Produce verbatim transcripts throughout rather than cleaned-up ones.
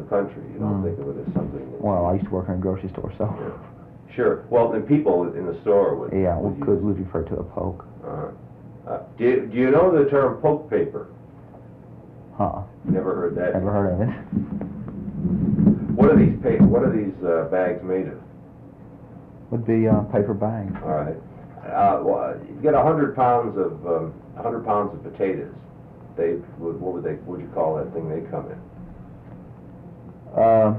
country. You don't Mm. think of it as something. That Well, I used to work in a grocery store, so. Yeah. Sure. Well, then people in the store would. Yeah, would we could use- would refer to a poke. Uh-huh. Uh, do you, do you know the term poke paper? Huh. Never heard that. Never heard of it. What are these pa- What are these uh, bags made of? Would be uh, paper bags. All right. Uh, well, you get a hundred pounds of um, a hundred pounds of potatoes. They would, what would they? What would you call that thing they come in? Uh,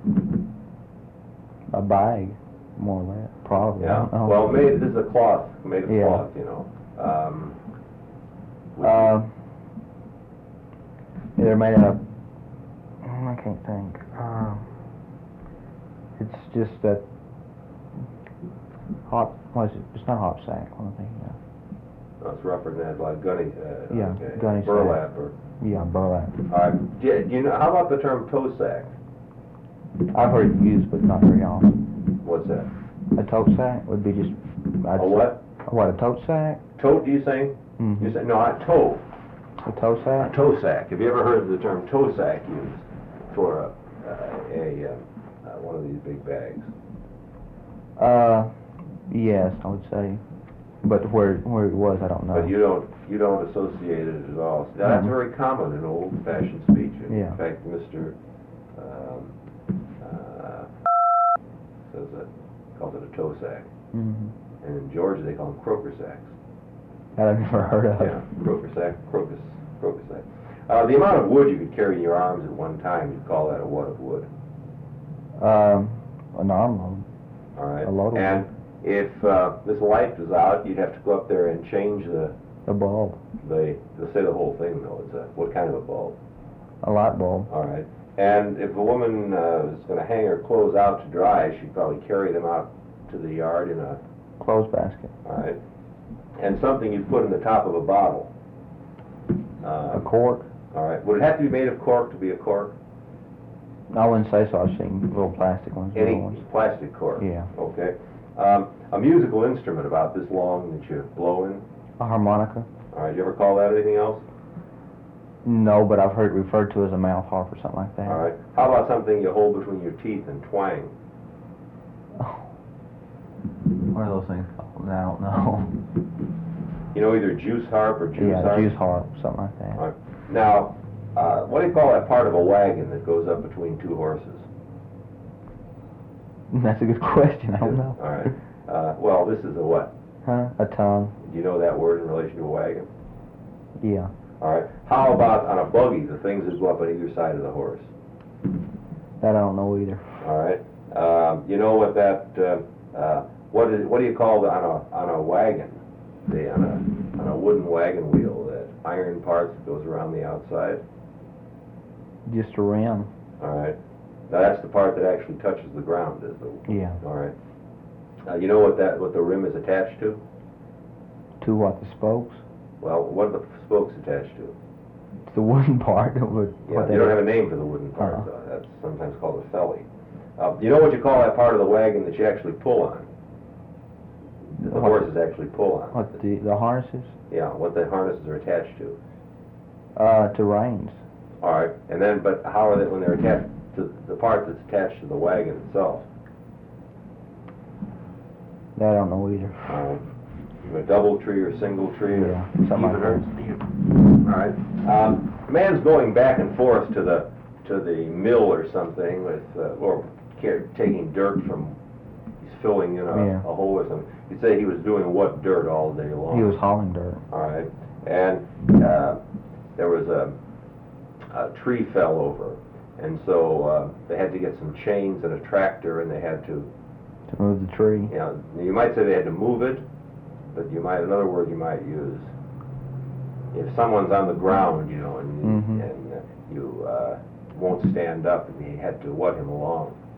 a bag, more or less, probably. I Yeah. don't know. Well, made this is a cloth made of Yeah. cloth. You know. Um, would you- Uh, they're made out of. I can't think. Uh, it's just that hot. What is it? It's not hop sack. What am I thinking of? no, it's rougher than that, like gunny. Uh, Yeah, like, uh, gunny sack. burlap or. Yeah, burlap. All right. Do you, do you know? How about the term toe sack? I've heard it used, but not very often. What's that? A tote sack would be just. I'd A say- what? What, a tote sack? Tote? Do you say? Mm-hmm. You say no? A toe. A tote A sack? toe sack. Have you ever heard the term toe sack used for a, uh, a uh, uh, one of these big bags? Uh, yes, I would say. But where where it was, I don't know. But you don't you don't associate it at all. Now, that's Mhm. very common in old-fashioned speech. In Yeah. fact, Mister Um, uh, says that calls it a toe sack, Mm-hmm. and in Georgia they call them croaker sacks. That I've never heard of. Yeah, croaker sack, crocus, crocus sack. Uh, the amount of wood you could carry in your arms at one time, you'd call that a wad of wood. Um, an arm load. All right. A load of and if uh, this light was out, you'd have to go up there and change the A bulb. the. Let's say the whole thing though. It's a what kind of a bulb? A light bulb. All right. And if a woman uh, was going to hang her clothes out to dry, she'd probably carry them out to the yard in a. Clothes basket. All right. And something you'd put in the top of a bottle. Uh, A cork. all right. Would it have to be made of cork to be a cork? I wouldn't say so. I've seen little plastic ones. Any little ones. plastic cork? Yeah. Okay. Um, a musical instrument about this long that you blow in? A harmonica. All right. You ever call that anything else? No, but I've heard it referred to as a mouth harp or something like that. All right. How about something you hold between your teeth and twang? What are those things called? I don't know. You know, either juice harp or juice Yeah, harp? juice harp, something like that. All right. Now, uh, what do you call that part of a wagon that goes up between two horses? That's a good question. I don't know. All right. Uh, well, this is a what? Huh? A tongue. Do you know that word in relation to a wagon? Yeah. All right. How about on a buggy, the things that go up on either side of the horse? That I don't know either. All right. Um, you know what that? Uh, uh, what is? What do you call the, on a on a wagon? The on a on a wooden wagon wheel, that iron part that goes around the outside. Just a rim. All right. Now that's the part that actually touches the ground, is the. Yeah. All right. Uh, you know what that what the rim is attached to? To what, the spokes? Well, what are the spokes attached to? It's the wooden part. That would, Yeah, what you they- don't have a name for the wooden part, Uh-uh. though. That's sometimes called a felly. Uh, you know what you call that part of the wagon that you actually pull on? The what- horses actually pull on. What, the, the harnesses? Yeah, what the harnesses are attached to. Uh, to reins. All right, and then, but how are they when they're attached to the part that's attached to the wagon itself? That I don't know either. Um, a double tree or single tree or Yeah, something like even All right. Um, a man's going back and forth to the to the mill or something with, uh, or ca- taking dirt from. He's filling in a, Yeah. a hole or something. You'd say he was doing what dirt all day long? He was hauling dirt. All right. And uh, there was a, a tree fell over, and so uh, they had to get some chains and a tractor, and they had to, To move the tree. you know, you might say they had to move it, but you might, another word you might use, if someone's on the ground, you know, and, Mhm. and uh, you uh, won't stand up, and you had to what him along.